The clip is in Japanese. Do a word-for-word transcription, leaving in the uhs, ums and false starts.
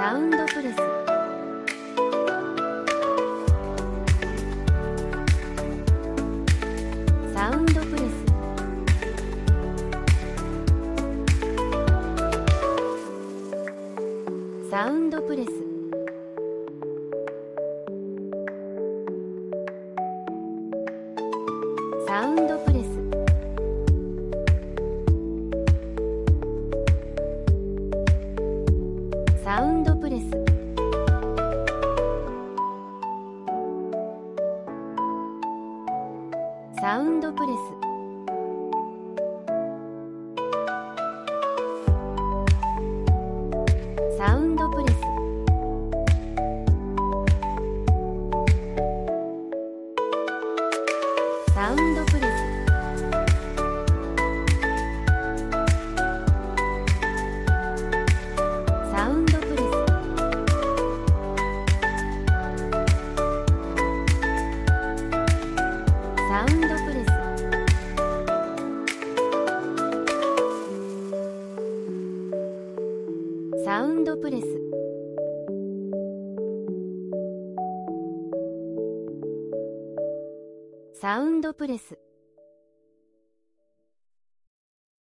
サウンドプレス、サウンドプレス、サウンドプレス、サウンドプレス、サウンドプレス、サウンドプレス、サウンドプレス、サウンドプレス、サウンドプレス、サウンドプレス、サウンドプレス、サウンドプレス。